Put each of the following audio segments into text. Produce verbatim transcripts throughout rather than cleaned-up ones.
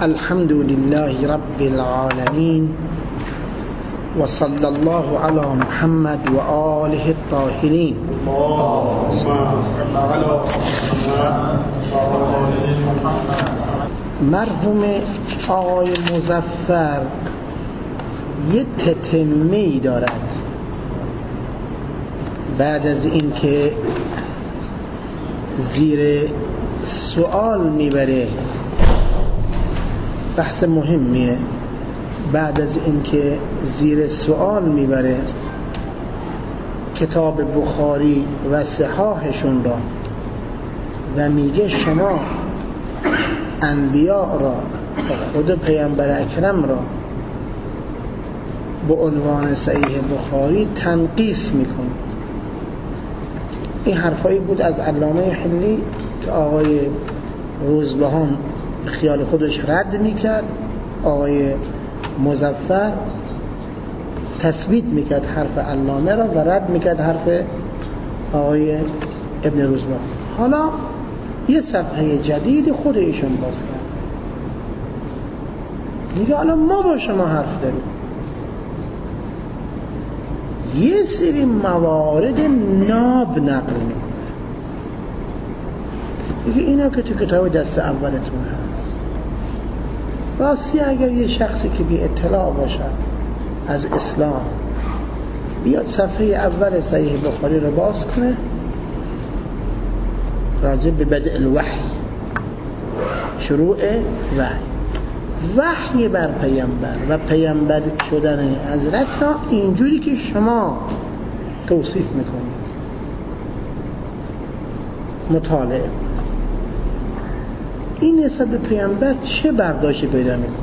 الحمد لله رب العالمين وصلى الله على محمد وآله الطاهرين. اللهم صل على محمد. مرحوم آقای مظفر یه تتمه‌ای دارد بعد از اینکه زیر سوال میبره. بحث مهمیه. بعد از اینکه زیر سوال میبره کتاب بخاری و صحاحشون را و میگه شما انبیاء را و خود پیامبر اکرم را به عنوان صحیح بخاری تنقیص میکنید. این حرفایی بود از علامه حلی که آقای روزبهان خیال خودش رد میکرد، آقای مظفر تثبیت میکرد حرف علامه را و رد میکرد حرف آقای ابن روزبهان. حالا یه صفحه جدید خود ایشون باز کرد، میگه حالا ما با شما حرف داریم، یه سری موارد ناب نقل میکنه، میگه اینا که تو کتاب دست اولتون هست. راستی اگر یه شخصی که بی اطلاع باشه از اسلام بیاد صفحه اول صحیح بخاری رو باز کنه راجع به بدء الوحی، شروع وحی، وحی بر پیامبر و پیامبر شدن حضرت را اینجوری که شما توصیف میکنید مطالعه. این نسبت به پیامبر چه برداشتی پیدا میکنه؟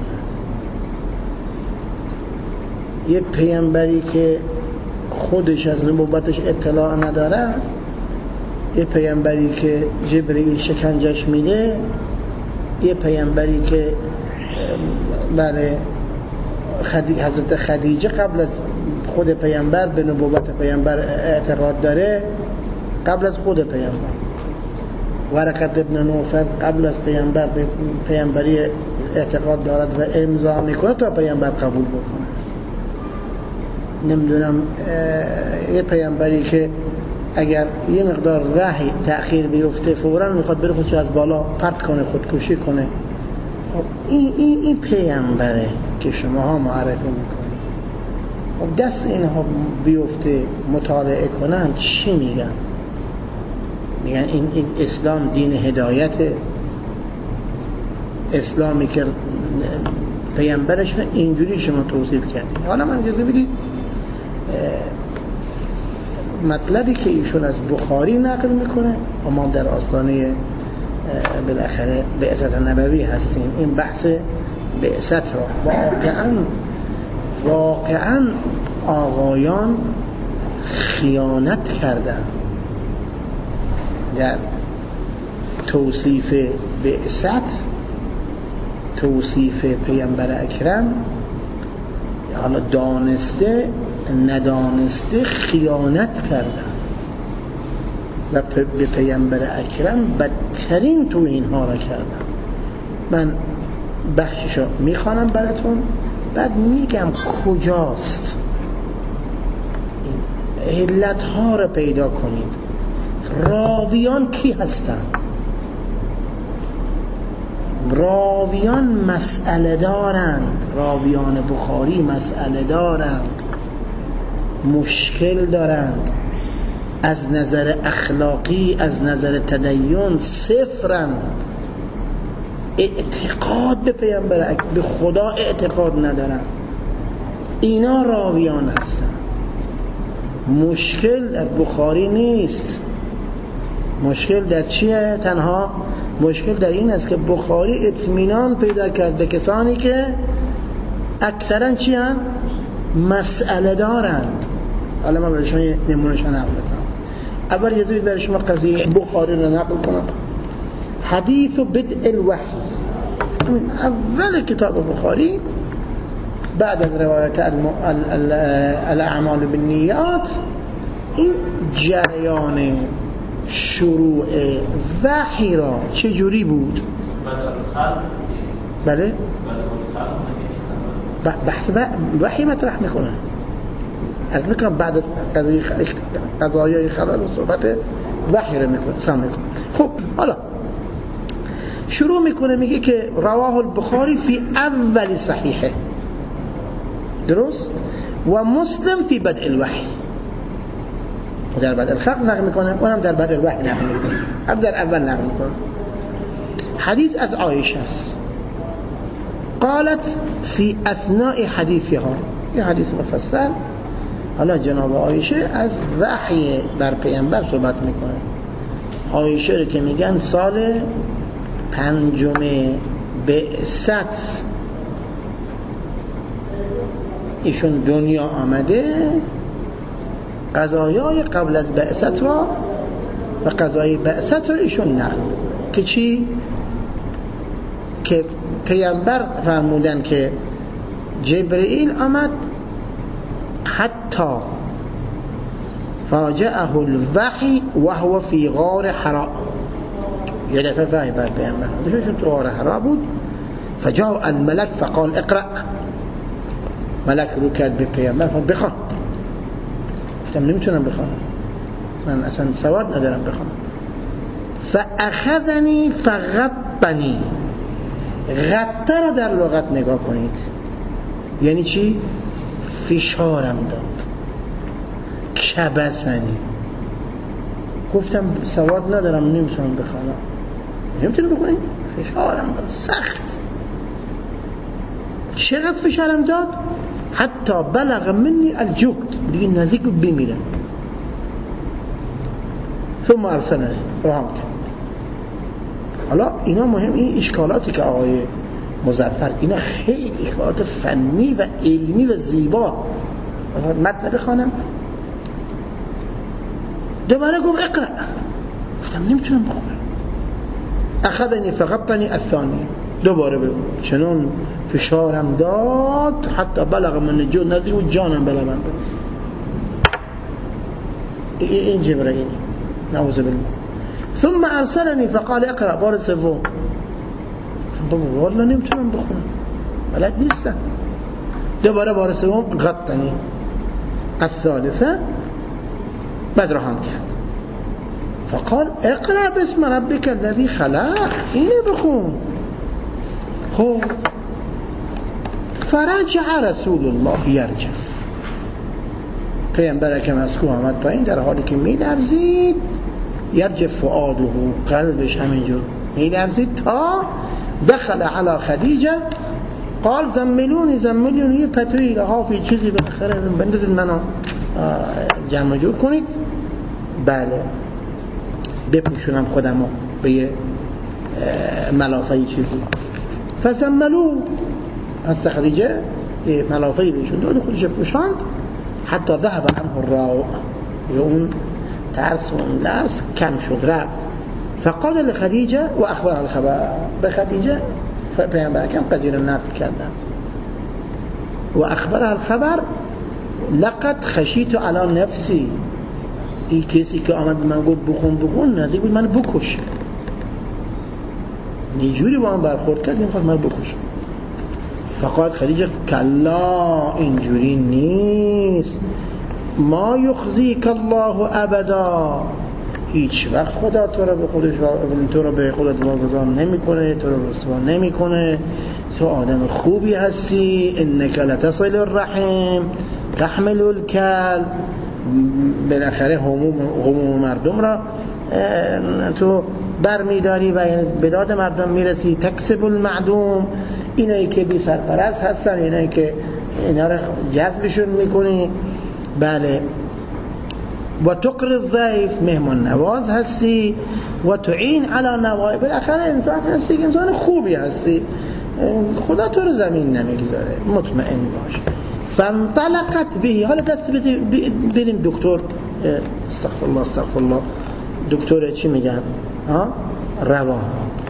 یه پیامبری که خودش از نبوتش اطلاع نداره، یه پیامبری که جبرئیل شکنجش میده، یه پیامبری که بله حضرت خدیجه قبل از خود پیامبر به نبوت پیامبر اعتقاد داره، قبل از خود پیامبر. ورقه ابن نوفل قبل از پیامبر به پیامبری اعتقاد دارد و امضا میکنه تا پیامبر قبول بکنه. نمیدونم یه پیامبری که اگر یه مقدار وحی تأخیر بیفته فوراً میخواد بره خودش از بالا پرت کنه، خودکشی کنه. این این این پیامبره که شماها معرفی میکنید. دست اینها بیفته مطالعه کنن چی میگن؟ میگن این, این اسلام دین هدایت، اسلامی که پیامبرش اینجوری شما توصیف کردید. حالا من اجازه بدید مطلبی که ایشون از بخاری نقل میکنه و ما در آستانه بالاخره بعثت نبوی هستیم، این بحث بعثت را واقعا واقعا آقایان خیانت کردن در توصیف بعثت، توصیف پیامبر اکرم. حالا دانسته ندانسته خیانت کردن و به پیامبر اکرم بدترین توهین ها را کردن. من بخششو میخوانم براتون، بعد میگم کجاست این علت ها را پیدا کنید. راویان کی هستن؟ راویان مسئله دارند، راویان بخاری مسئله دارند، مشکل دارند، از نظر اخلاقی از نظر تدین صفرند، اعتقاد به پیامبر به خدا اعتقاد ندارند. اینا راویان هستن. مشکل در بخاری نیست. مشکل در چیه؟ تنها مشکل در این است که بخاری اطمینان پیدا کرد به کسانی که اکثرا چی هن؟ مسئله دارند. حالا من برای شما نمونه‌اش نقل کنم. اول یه برای شما قضیه بخاری رو نقل کنم. حدیث بدء الوحی، اول کتاب بخاری بعد از روایت الاعمال بالنیات، این جریان شروع وحی را چجوری بود؟ بله بحث وحی مطرح میکنه. از میکنم بعد از قضایای خلال و صحبت وحی رو میکنه سم میکنه. خب حالا شروع میکنه میگه که رواه البخاری فی اول صحیحه، درست، و مسلم فی بدء الوحی، در بدء الخلق نقل میکنه، اونم در بدء الوحی نقل میکنه، هر در اول نقل میکنه. حدیث از عایشه است. قالت فی اثناء حدیثها، این حدیث مفصل. حالا جناب عایشه از وحی بر پیامبر صحبت میکنه. عایشه رو که میگن سال پنجم بعثت ایشون دنیا آمده، قضایای قبل از بعثت را و قضای بعثت را ایشون نقل که چی؟ که پیامبر فرمودن که جبرئیل آمد حتی فاجأه الوحی وهو فی غار حراء، یه دفعه وحی بر پیامبر داشتن تو غار حراء بود. فجاء الملک فقال اقرأ، ملک رو کرد به پیامبر فرمود بخوان. گفتم نمیتونم بخوانم، من اصلا سواد ندارم بخوانم. فاخذنی فغطنی، غطه را در لغت نگاه کنید یعنی چی؟ فشارم داد. کبسنی، گفتم سواد ندارم نمیتونم بخوانم. نمیتونم بخونید؟ فشارم داد سخت. چقدر فشارم داد؟ حتی بلغ منی الجهد، دیگه نزدیک بود بمیرم. ثم ارسلنی، رها کرد. حالا اینا مهم، این اشکالاتی که آقای مظفر، اینا خیلی اشکالات فنی و علمی و زیبا. متن بخوانم. دوباره گفت اقرأ، گفتم نمیتونم بخونم. اخذنی فغطنی الثانی، دوباره بگو چنون فشارم داد حتی بلغ من جو، نزدیک بود جانم بلا من برسید. این جبرئیل نعوذ بالله. ثم ارسلنی فقال اقرأ، بار سوم. بابا والله نمیتونم بخونم، بلد نیستم. دوباره بار سوم غطنی الثالثه، بعد رهام کرد. فقال اقرأ باسم ربک الذی خلق، اینه بخون. خب فرجع رسول الله یرجف، پیامبر اکرم از کوه آمد پایین در حالی که میلرزید. یرجف فؤاده، قلبش همینجور میلرزید. تا دخل علی خدیجه قال زملونی زملونی، یه پتوی لحافی چیزی بالاخره بندازید منو جمع جور کنید، بله بپوشونم خودمو به یه ملافه چیزی. فزملو، از خدیجه یه ملافه بهشون داد، خودش پوشاند. حتی ذهب عنه الراء، اون ترس و اون لرز کم شد رفت. فقال لخدیجه و اخبر الخبر، به خدیجه پیامبر کم قضیه رو نقل کردن. و اخبر الخبر لقد خشیت علی نفسی، این کسی که آمد به من گفت بخون بخون نزدیک بود من بکشه، نیجوری با من برخورد کرد میخواد من بکشه. فقال خدیجه کلا، اینجوری نیست. ما یخزیک الله ابدا، هیچ وقت خدا تو رو به خودش تو رو به خودت واگذار نمیکنه، تو رو رسوا نمیکنه. تو آدم خوبی هستی. انک لتصل الرحم تحمل الکل، بالاخره هموم هموم مردم را تو برمیداری و به داد مردم میرسی. تکسب المعدوم، اینایی که بی سرپرست هستن، اینایی که اینا رو جذبشون میکنی. بله. و تقر الضیف، مهمان نواز هستی. و تعین علی نوائب، بالاخره انسان هستی که انسان خوبی هستی، خدا تو رو زمین نمیگذاره، مطمئن باش. فانطلقت به، حالا دست بریم دکتر، استغفر الله استغفر الله، دکتر چی میگن؟ ها؟ روان.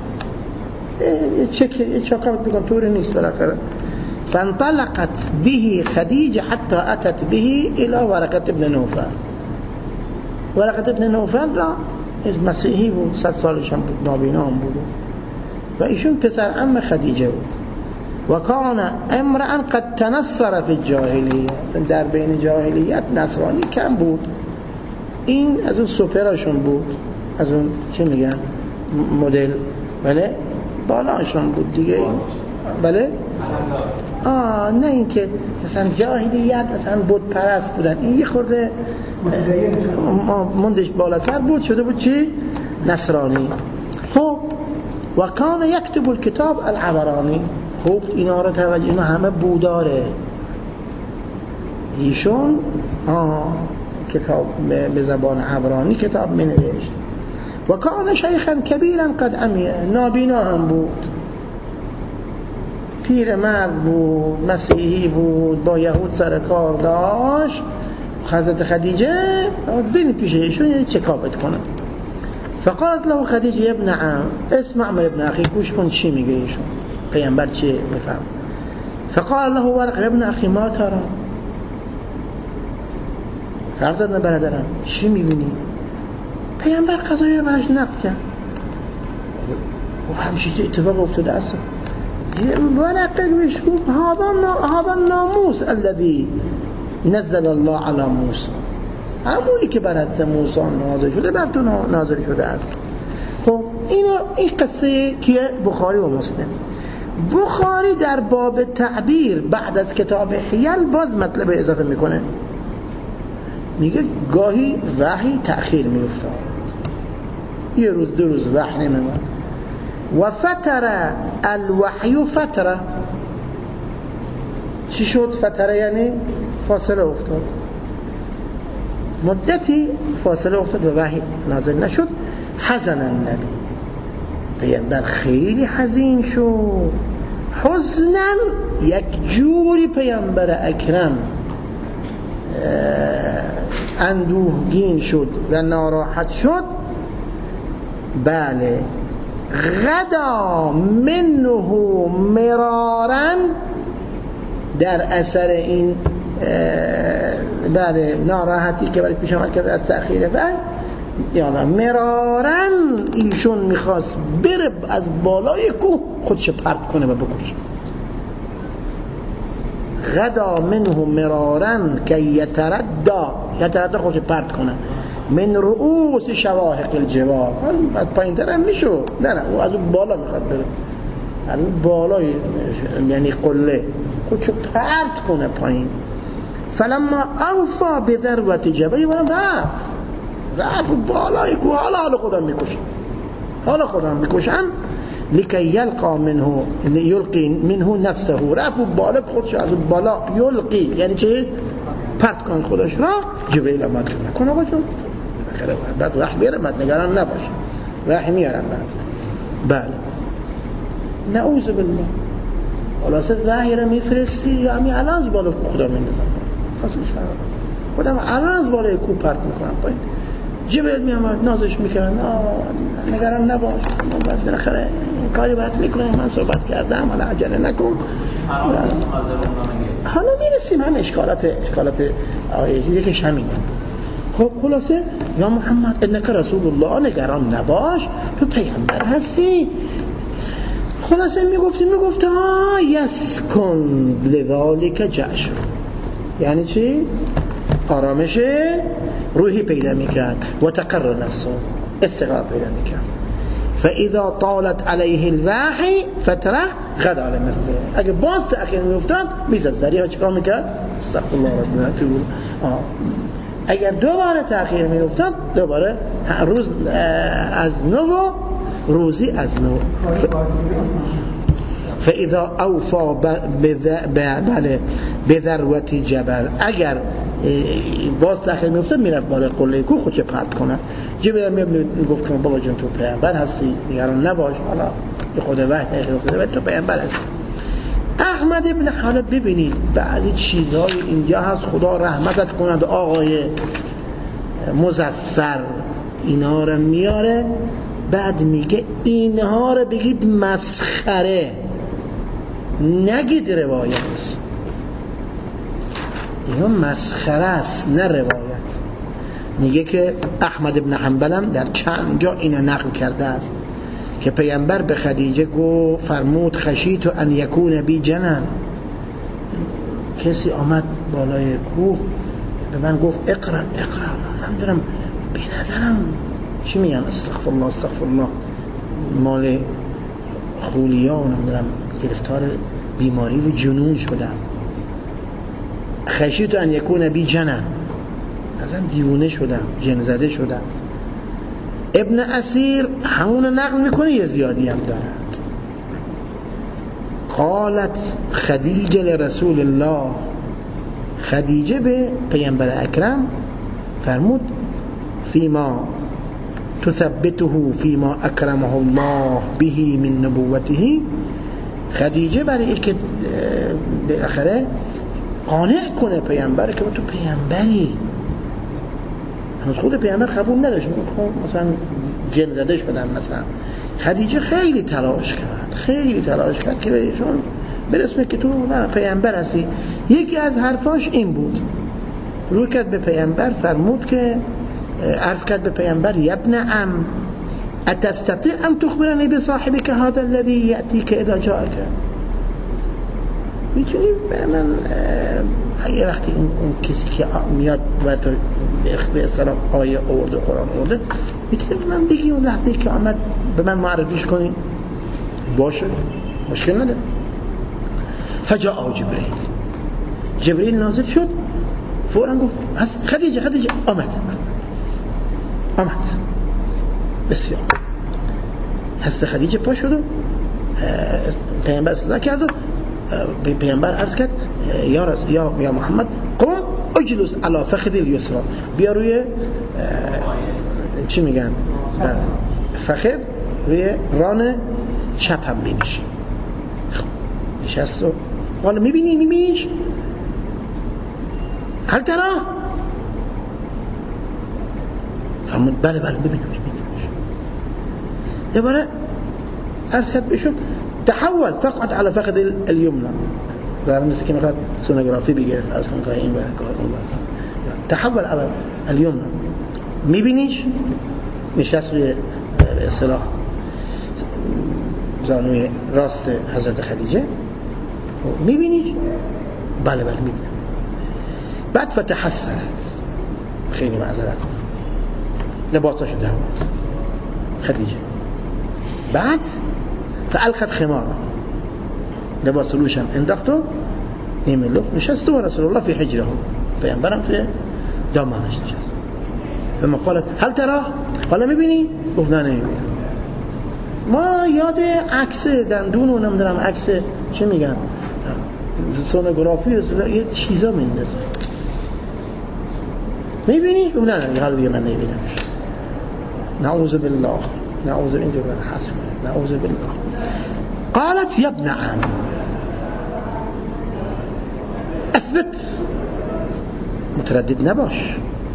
چک چاکاوت بگم طوری نیست بالاخره. فانطلقت به خدیجه حتی اتت به الى ورقه ابن نوفل. ورقه ابن نوفل را مسیحی بود، صد سالش هم بود، نابینا هم بود و ایشون پسر عم خدیجه بود. و کان امرأ قد تنصر فی الجاهلیه، در بین جاهلیت نصرانی کم بود. این از اون سوپراشون بود، از اون چه میگن مدل، بله بالاشون بود دیگه. بله آه نه این که مثلا جاهلیت مثلا بود پرست بودن، این یه خورده مندش بالاتر بود، شده بود چی؟ نصرانی. خب و کان یکتب الکتاب العبرانی. خوب اینا رو توجه، اینا همه بوداره. ایشون آه کتاب به زبان عبرانی کتاب می نوشت. و کان شیخا کبیرا قد عمیه، نابینا هم بود، پیر مرد بود، مسیحی بود، با یهود سر کار داشت. حضرت خدیجه بین پیش ایشون چکابت کنه. فقالت له خدیجه ابن عم اسمع من ابن اخی، گوش کن چی میگه ایشون، پیامبر چی میفهم. فقال له ورقه ابن اخی ما ترى، فرزند برادرم چی میبینی؟ پیامبر قضایی رو براش نقل کرد و همیشه اتفاق افتاده است. ورقه روش گفت هذا الناموس الذي نزل الله على موسی، همونی که بر حضرت موسی نازل شده بر تو نازل شده است. خب اینو این قصه که بخاری و مسلم. بخاری در باب تعبیر بعد از کتاب حیل باز مطلب اضافه میکنه، میگه گاهی وحی تأخیر میافتاد، یه روز دو روز وحی نمیاد. و فتره الوحی فتره، چی شد فتره؟ یعنی فاصله افتاد، مدتی فاصله افتاد و وحی نازل نشد. حزن النبی، پیامبر خیلی حزین شد. حزنن یک جوری پیامبر اکرم اندوهگین شد و ناراحت شد. بله غدا منه مرارن، در اثر این بله ناراحتی که برای پیش آمد کرده از تأخیر بعد، یعنی مرارن ایشون میخواست بره از بالای کوه خودش پرت کنه و بکشه. غدا منه مرارن که یتردا، یتردا خودش پرت کنه، من رؤوس شواهق الجبال، از پایین تر هم میشو، نه نه او از اون بالا میخواد بره، از اون بالای یعنی قله خودشو پرت کنه پایین. فلما اوفا بذروت جبل، ولم رفت رفت بالای کوه، حالا حالا خودم میکشم، حالا خودم میکشم. لکی یلقا منه یلقی منه نفسه، رفت بالا خودش از بالا یلقی یعنی چه؟ پرت کن خودش را. جبریل آمد که نکن آقا جون، بخیره بعد وحی بیارم، بعد نگران نباشه، وحی میارم بعد. بله نعوذ بالله. خلاصه وحی را میفرستی یا همین الان از بالا کو خدا میندازم، خودم الان از بالای کو پرت میکنم پایین. جبریل میامد نازش میکرد، نگران نباش، من باید بالاخره کاری باید میکنم، من صحبت کردم، حالا عجله نکن. حالا میرسیم هم اشکالات اشکالات یکیش همینه. خب خلاصه یا محمد انک رسول الله، نگران نباش، تو پیامبر هستی. خلاصه میگفتی میگفت ها یسکن لذالک جعش، یعنی چی؟ آرامش روحی پیدا میکرد و تقرر نفسه، استقرار پیدا میکرد. فاذا طالت علیه الوحی فتره غدا علی مثله، اگه باز تأخیر میافتاد میزد زریعا چیکار میکرد؟ استغفر الله ربنا اتوب. اگر دوباره تأخیر میافتاد دوباره روز از نو، روزی از نو. فاذا اوفا بذروت جبل، اگر باز تأخیر میافتاد میرفت بالای قله کو خودش پرت کنه. جبریل میگفت که بابا جون تو پیامبر هستی، نگران نباش، حالا به خود وحی تأخیر افتاده تو پیامبر هستی. احمد ابن حنبل ببینید بعضی چیزهای اینجا هست، خدا رحمتت کند آقای مظفر اینا رو میاره، بعد میگه اینها رو بگید مسخره، نگید روایت. اینا مسخره است نه روایت. میگه که احمد ابن حنبل هم در چند جا اینو نقل کرده است که پیامبر به خدیجه گفت فرمود خشیت ان یکون بی جنن، کسی آمد بالای کوه به من گفت اقرا اقرا، من میدونم به نظرم چی میگن استغفر الله استغفر الله مال خولیا و نمیدونم گرفتار بیماری و جنون شدم. خشیت ان یکون بی جنن، ازم دیوونه شدم، جن زده شدم. ابن اسیر همون نقل میکنه یه زیادی هم دارد. قالت خدیجه لرسول الله، خدیجه به پیامبر اکرم فرمود فیما تثبته فیما اکرمه الله به من نبوته، خدیجه برای اینکه بالاخره قانع کنه پیامبر که تو پیامبری، هنوز خود پیامبر قبول نداشت، مثلا جن زده شدن مثلا. خدیجه خیلی تلاش کرد خیلی تلاش کرد که بهشون برسونه که تو پیامبر هستی. یکی از حرفاش این بود، رو کرد به پیامبر فرمود که عرض کرد به پیامبر ابن عم اتستطيع ان تخبرني بصاحبك هذا الذي ياتيك اذا جاءك، میتونی من یه وقتی اون کسی که میاد و تو به اصطلاح آیه آورده قرآن آورده میتونی من بگی اون لحظه که آمد به من معرفیش کنی؟ باشه مشکل نداره. فجاء جبريل، جبريل نازل شد فورا گفت خدیجه خدیجه آمد آمد بسیار. هست خدیجه پا شد و پیامبر صدا کرد و پیامبر عرض کرد یا رسول یا یا محمد قم اجلس على فخذ اليسرى، بیا روی چی میگن فخذ، روی ران چپم بنشین. نشست و حالا میبینی میبینیش هل ترى؟ فرمود بله بله ببینیش ببینیش. دوباره عرض کرد بشون تحول فقط على فخذ اليمنى، ظاهر مثل که میخواد سونوگرافی بگیره، از کنه که این بره کار اون بره، تحول على اليمنى. میبینیش نشست روی اصطلاح زانوی راست حضرت خدیجه، میبینیش بله بله میبینم. بعد فتحسنت، خیلی معذرت لباساش در بود خدیجه. بعد فالقت خمارا، لباس روشم انداخت و نیمه نشست و رسول الله فی حجره، پیامبرم توی دامانش نشست. ثم قالت هل ترى؟ حالا میبینی؟ گفت نه نمیبینم. ما یاد عکس دندون و نمیدونم عکس چه میگن سونوگرافی یه چیزا میندازه. میبینی؟ گفت نه نه حالا دیگه من نمیبینم. نعوذ بالله نعوذ بالله من حسب نعوذ بالله. قالت يا ابن عم اثبت، متردد نباش،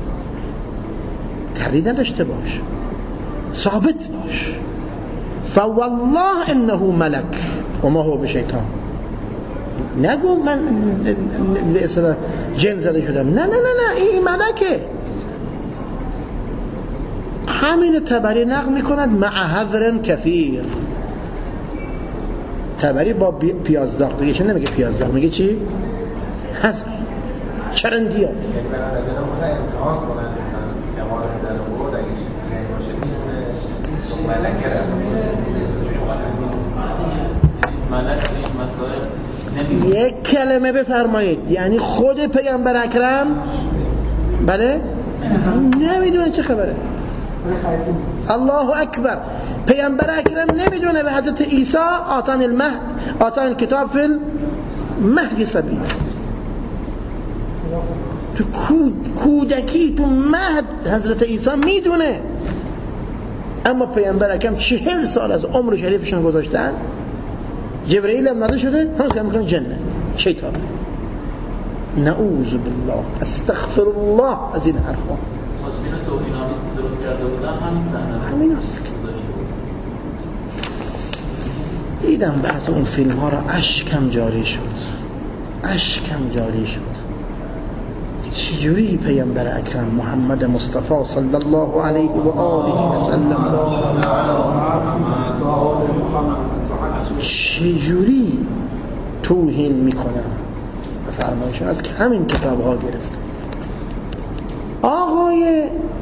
تردید نداشته باش، ثابت باش. فوالله انه ملك وما هو بشیطان، نگو من به اصطلاح جن زده شدم، نه نه نه نه این ملکه. همین تبری نقل میکند مع حذر کثیر. تبری با پیاز داغ دیگه چه نمیگه پیاز داغ، میگه چی؟ حذر، چرندیات. یعنی من از اینا مثلا امتحان کنن مثلا جمال هدن و برد اگه شکلی باشه میتونه ملکه رفت ملک این مسائل. یک کلمه بفرمایید، یعنی خود پیامبر اکرم بله نمیدونه چه خبره. الله اکبر. پیامبر اکرم نمیدونه به حضرت عیسی آتان المهد آتان کتاب فی المهد صبی، تو کودکی تو مهد حضرت عیسی میدونه. اما پیامبر اکرم چهل سال از عمر شریفشون گذاشته است، جبرئیل هم نده شده، هم که میکنه جنه شیطان. نعوذ بالله استغفر الله از این حرفا. فیلم توهین‌آمیز که درست کرده بودن همین صحنه همین است. دیدم بعض اون فیلم ها را اشکم جاری شد، اشکم جاری شد. چجوری پیامبر اکرم محمد مصطفی صلی الله علیه و آله و سلم چجوری توهین میکنن و فرمایشون از همین کتاب ها گرفت. آقای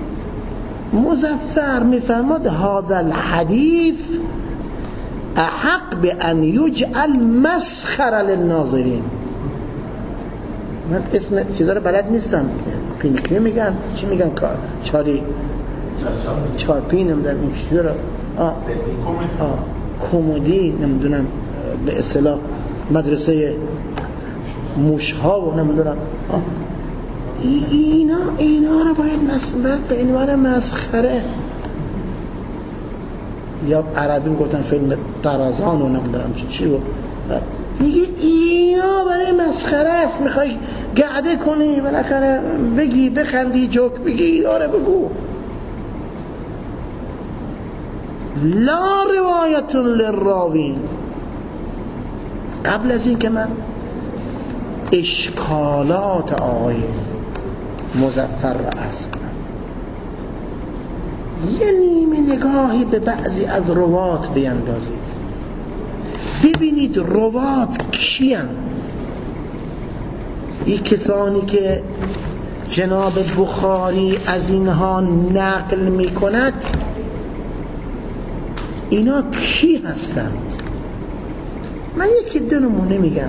مظفر میفرماد هذا الحدیث احق بان یجعل مسخره للناظرین. من اسم چیزا رو بلد نیستم، پینکری میگن چی میگن، چاری چارپی نمیدونم این چیزا رو آه آه کمدی نمیدونم به اصطلاح مدرسه موشها و نمیدونم اینا اینا رو باید مسخره به عنوان مسخره، یا عربی میگفتن فیلم طرازان و نمیدونم چی چی و میگه اینا برای مسخره است، میخوای گعده کنی بالاخره بگی بخندی جوک بگی آره بگو. لا روایت للراوین. قبل از این که من اشکالات آقای مظفر را عرض کنم، یه نیمه نگاهی به بعضی از روات بیندازید، ببینید روات کیان. این کسانی که جناب بخاری از اینها نقل می کند اینا کی هستند؟ من یکی دو نمونه میگم.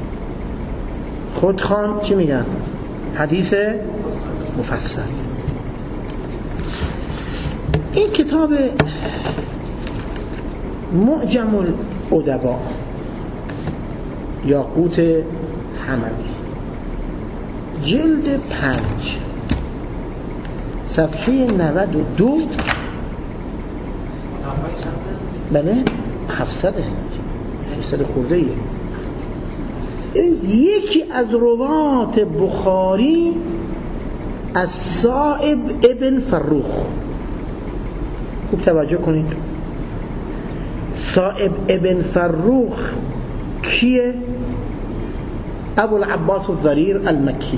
خودخوان چی میگن؟ حدیث مفصل. این کتاب معجم الادبا یاقوت حموی جلد پنج صفحه نود و دو، بله هفتصد هفتصد خورده ایه. این یکی از روات بخاری از صائب ابن فروخ. خوب توجه کنید، صائب ابن فروخ کیه؟ ابو العباس الضریر المکی.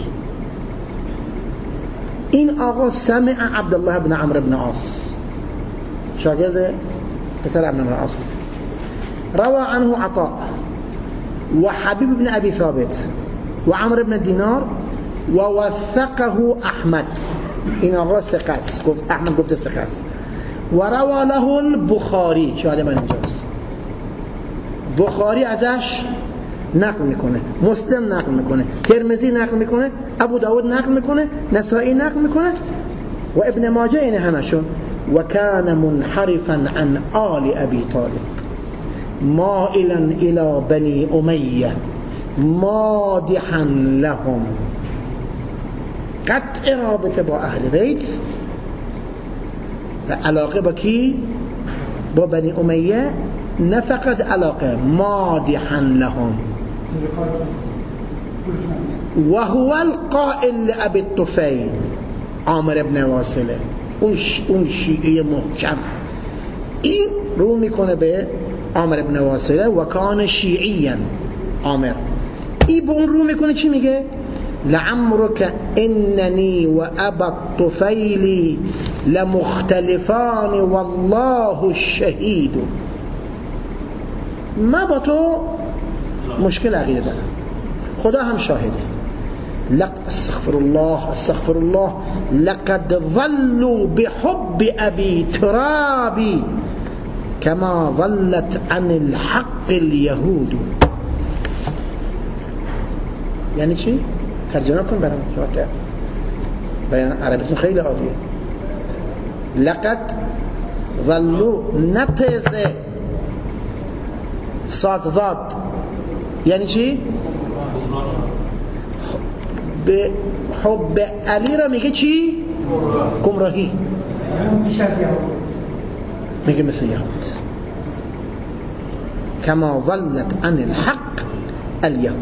این آقا سمع عبدالله بن عمرو بن عاص، شاگرد پسر عمرو بن عاص، روى عنه عطاء و حبیب بن ابی ثابت و عمرو بن دینار و وثقه احمد. این آقا ثقه است، گفت احمد گفته ثقه است. و روى له البخاری، شاهد من اینجاست، بخاری ازش نقل میکنه، مسلم نقل میکنه، ترمذی نقل میکنه، ابو داود نقل میکنه، نسائی نقل میکنه و ابن ماجه. این همشون. و کان منحرفا عن آل ابی طالب مائلا الى بنی امیه مادحا لهم. قطع رابطه با اهل بیت و علاقه با کی؟ با بنی امیه. نه فقط علاقه، مادحا لهم. و هو القائل لابی الطفیل عامر ابن واصله، اون شیعه محکم. این رو میکنه به عامر ابن واصله و کان شیعیا عامر. این به اون رو میکنه چی میگه؟ لعمرك انني وابا الطفيل لمختلفان والله الشهید. ما با تو مشکل عقیده دارم، خدا هم شاهده. لق استغفر الله استغفر الله لقد ظلوا بحب ابي ترابي كما ظلت عن الحق اليهود. یعنی چی؟ ترجمه کن برام شما که بیان عربیتون خیلی عالیه. لقد ظلوا نتزه صادضات یعنی چی؟ به حب علی را میگه چی؟ گمراهی. میگه مثل یهود. کما ظلت عن الحق اليهود.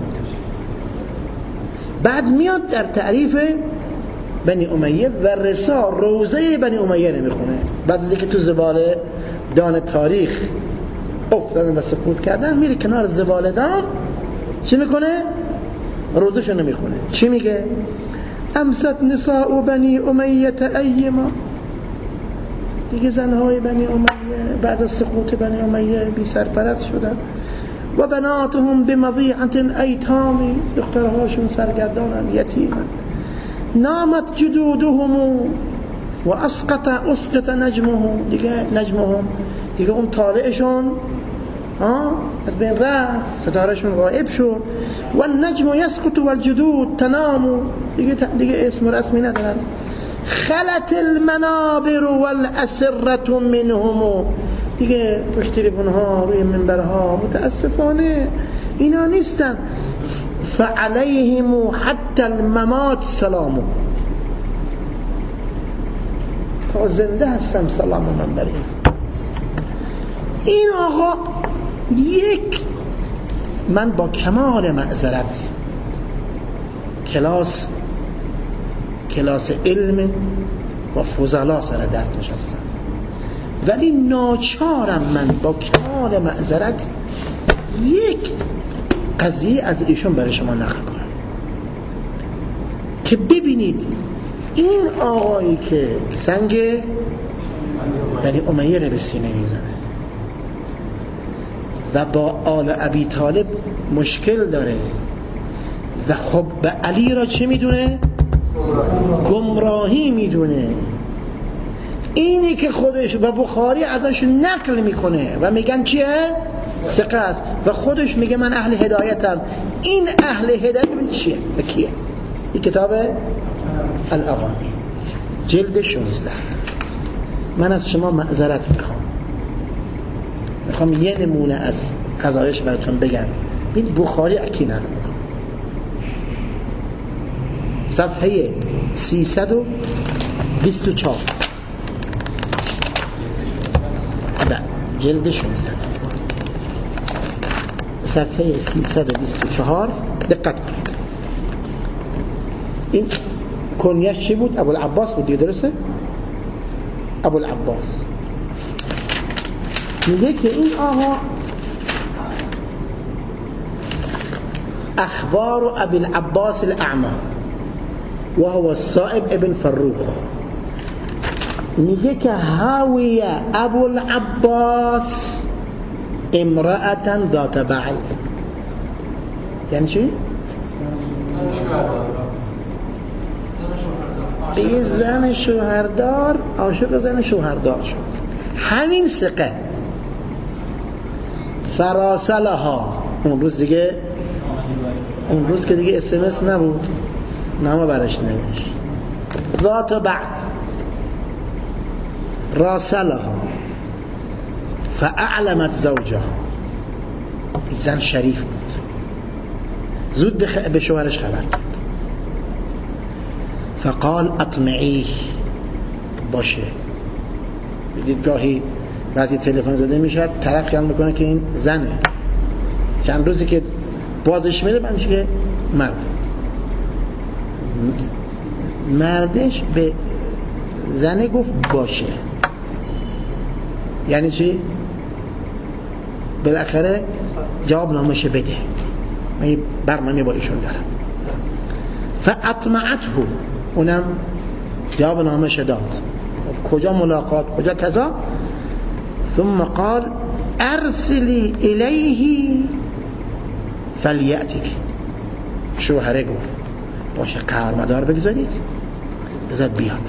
بعد میاد در تعریف بنی امیه و رسا روزه بنی امیه نمیخونه. بعد از اینکه تو زباله دان تاریخ افتادن و سقوط کردن، میره کنار زباله دان چی میکنه؟ روزشو نمیخونه. چی میگه؟ امست نساء بنی امیه ایما، دیگه زنهای بنی امیه بعد از سقوط بنی امیه بی سرپرست شدن. و بناتهم بمضیعة ایتامی، دخترهاشون سرگردانن، یتیمن. نامت جدودهم و اسقط اسقط نجمهم، دیگه نجمهم دیگه اون طالعشون از بین رفت، ستارهشون غائب شد. و النجم یسقط و الجدود تنام، دیگه دیگه اسم رسمی ندارن. خلت المنابر والاسره منهم، دیگه پشت تریبون‌ها روی منبرها متاسفانه اینا نیستن. فعليهم حتى الممات سلام، تا زنده هستم سلام من بر این آقا. یک، من با کمال معذرت کلاس کلاس علم و فضلا سر درد نشستم، ولی ناچارم من با کمال معذرت یک قضیه از ایشون برای شما نقل کنم که ببینید این آقایی که سنگ بنی امیه رو به سینه میزنه و با آل ابی طالب مشکل داره و خب به علی را چه میدونه؟ گمراهی میدونه. اینی که خودش و بخاری ازش نقل میکنه و میگن چیه؟ ثقه است و خودش میگه من اهل هدایتم. این اهل هدایت چیه و کیه؟ این کتاب الاغانی جلد شانزده. من از شما معذرت میخوام میخوام یه نمونه از قضایش براتون بگم. این بخاری اکی نقل میکنه، صفحه سیصد و بیست و چهار جلد شانزده صفحه سیصد و بیست و چهار دقت کنید. این کنیش چی بود؟ ابوالعباس بود دیگه، درسته؟ ابوالعباس میگه که این آقا اخبار ابی العباس الاعمى و هو الصائب ابن فروخ، میگه که هاوی ابوالعباس امرأة ذات بعل. یعنی چی؟ به زن شوهردار عاشق زن شوهردار شد. همین ثقه فراسلها، اون روز دیگه اون روز که دیگه اس ام اس نبود، نامه برش نوشت. ذات بعل راسلها فاعلمت زوجها، زن شریف بود، زود به شوهرش خبر داد. فقال اطمعیه، باشه. بدید گاهی بعضی تلفن زده میشه طرف خیال میکنه که این زنه، چند روزی که بازش میده من میشه که مرد. مردش به زنه گفت باشه. یعنی چی؟ بالاخره جواب نامشه بده، من یه برنامه با ایشون دارم. فاطمعته، اونم جواب نامشه داد. کجا ملاقات، کجا کذا. ثم قال ارسلی الیه فلیأتیک، شوهره گفت باشه قرارمدار بگذارید بذار بیاد.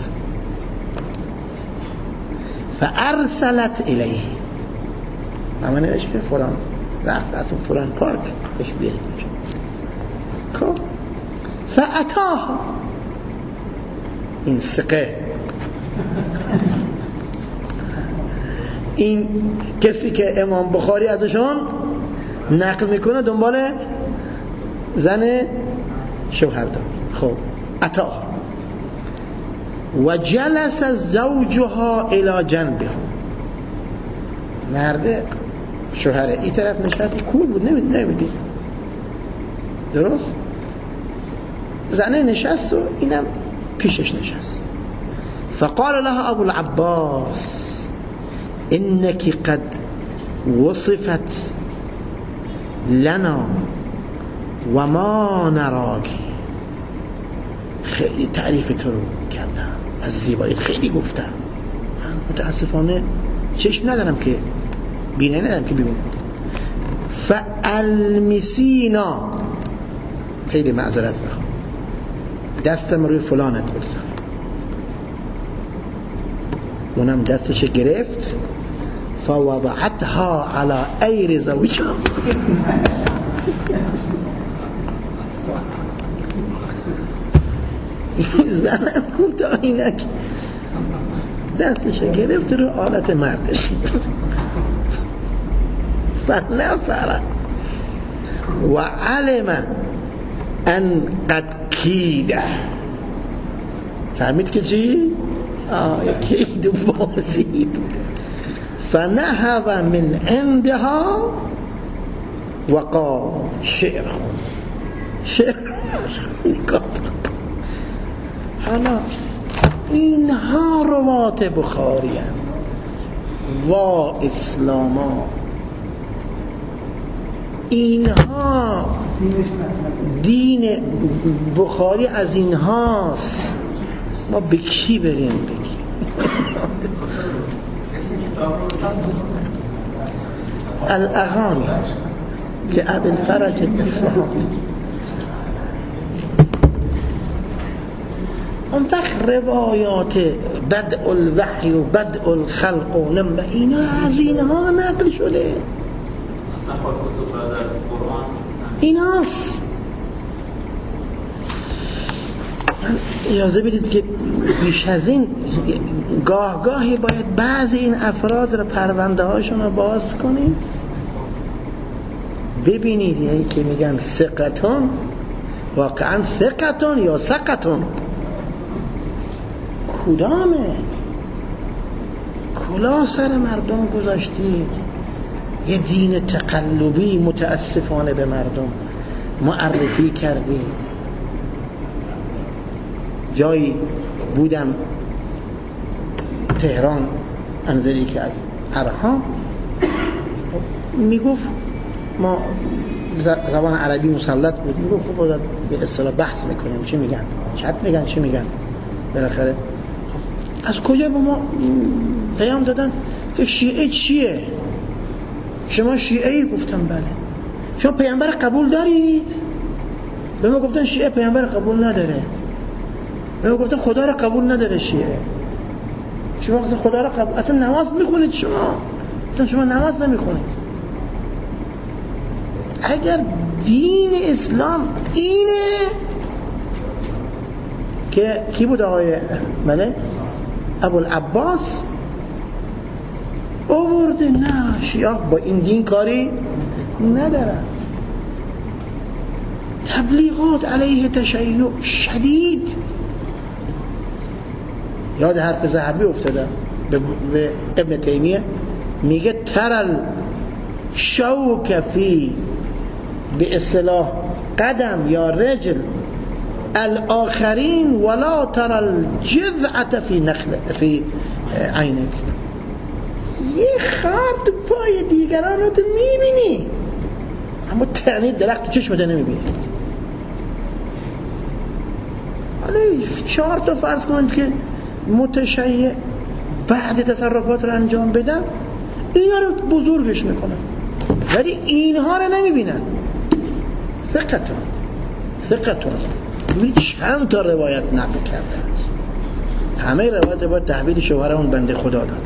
فارسلت الیه، اما نوشت که فلان وقت براتون فلان پارک تش بیارید اونجا. خب فاتاها، این ثقه، این کسی که امام بخاری ازشون نقل میکنه دنبال زن شوهردار. خب اتا و جلس زوجها الى جنبه، مرد شوهره این طرف نشست، کول بود نمیدید درست، زنه نشست و اینم پیشش نشست. فقال لها ابو العباس انك قد وصفت لنا وما نراك خیلی تعریف تو رو کردم، از زیبایی خیلی گفتم، من متاسفانه چشم ندارم که بینه ندارم که ببینم. فالمسینا، خیلی معذرت میخوام، دستم روی فلانت بگذار. اونم دستش گرفت، فوضعتها على ایر زوجها. زنم کوتاه اینک دستش گرفت رو آلت مردش. فنفر و علم ان قد کیده، فهمید که چی؟ آه کید و بازی بوده. فنهض من عندها و قال شعر خون شعر. حالا اینها روات بخاری هم و اسلاما، اینها دین بخاری از اینهاست. ما به کی بریم بگیم؟ الاغانی لأبی الفرج الاصفهانی. اون وقت روایات بدء الوحی و بدء الخلق و نم اینا از اینها نقل شده، ایناست. اجازه بدید که بیش از این گاه گاهی باید بعضی این افراد رو پرونده هاشون رو باز کنید، ببینید یعنی که میگن ثقتون، واقعا ثقتون یا سقتون کدامه؟ کلا سر مردم گذاشتی، یه دین تقلبی متاسفانه به مردم معرفی کردید. جایی بودم تهران، انزلی که از ارها میگفت ما زبان عربی مسلط بود، میگفت خب باید به اصطلاح بحث میکنیم، چی میگن چت میگن چی میگن. بالاخره از کجا به ما پیام دادن که شیعه چیه؟ شما شیعه ای؟ گفتم بله. شما پیامبر قبول دارید؟ به ما گفتن شیعه پیامبر قبول نداره. به ما گفتن خدا را قبول نداره شیعه. شما گفتن خدا را قبول، اصلا نماز میخونید شما؟ اصلا شما نماز نمیخونید. اگر دین اسلام اینه که کی بود آقای بله ابوالعباس آورده، نه شیعه با این دین کاری ندارن. تبلیغات علیه تشیع شدید. یاد حرف ذهبی افتادم به ابن تیمیه، میگه ترل شوک فی به اصطلاح قدم یا رجل الاخرین ولا ترل جذعت فی نخل فی عینک. یه خط پای دیگران رو تو میبینی اما تنی درخت تو چشمت نمیبینی. حالا چهار تا فرض کنید که متشیع بعضی تصرفات رو انجام بدن، اینا رو بزرگش میکنن ولی اینها رو نمیبینن. ثقتون ثقتون ببینید چند تا روایت نقل کرده است، همه روایت باید تحویل شوهر اون بنده خدا داد،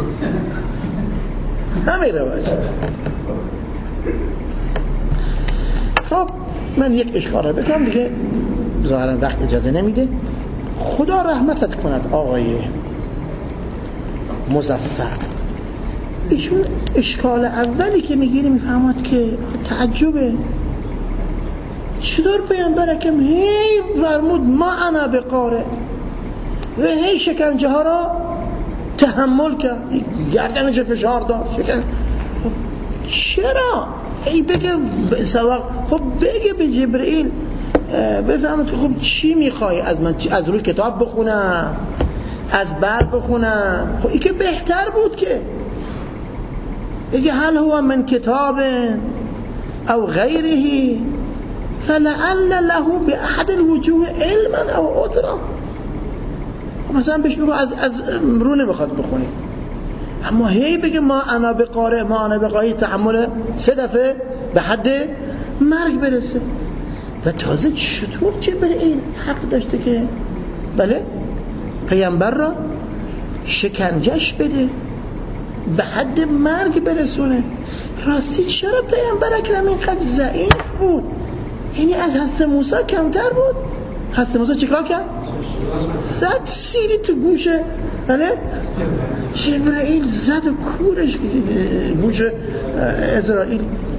همه روایت. خب من یک اشاره رو بکنم دیگه، ظاهرا وقت اجازه نمیده. خدا رحمتت کند آقای مظفر. ایشون اشکال اولی که میگیری میفهمد که تعجبه، چطور پیامبر اکرم هی فرمود ما انا بقاره و هی شکنجه ها را تحمل کرد، گردنش فشار داد شکن. چرا؟ ای بگه سواق خب بگه به جبرئیل بفهمد که خب چی میخوای از من؟ از روی کتاب بخونم، از بر بخونم؟ خب ای که بهتر بود که بگه هل هو من کتاب او غیره فلعل له باحد الوجوه علما او عذرا. مثلا بهش بگو از از رو نمیخواد بخونی، اما هی بگه ما انا بقاره ما انا بقاره تحمل سه دفعه به حد مرگ برسه. و تازه چطور جبرئیل حق داشته که بله پیامبر را شکنجش بده به حد مرگ برسونه؟ راستی چرا پیامبر اکرم اینقدر ضعیف بود؟ یعنی از حضرت موسی کمتر بود؟ حضرت موسی چیکار کرد؟ زد سیری تو گوشه بله جبرئیل زد و کورش گوش اسرائیل.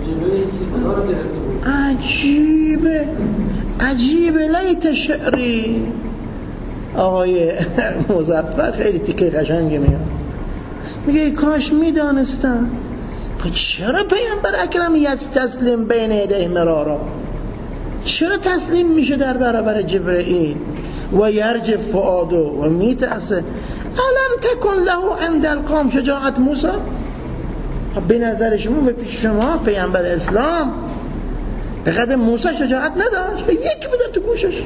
عجیبه عجیبه. لیت شعری. آقای مظفر خیلی تیکه قشنگی میاد، میگه کاش میدانستم چرا پیامبر اکرم یستسلم بین یدیه مرارا، چرا تسلیم میشه در برابر جبرئیل و یرجف فؤاده و میترسه. الم تکن له عند القوم شجاعت موسی؟ به نظر شما و پیش شما پیامبر اسلام به قدر موسی شجاعت نداشت؟ یک بزن تو گوشش.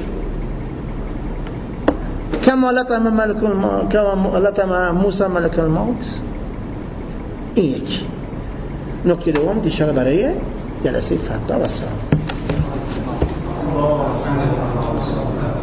کما لطم ملک الموت کما لطم موسی ملک الموت. این یک نکته دوم دیشب برای جلسه فردا و سلام.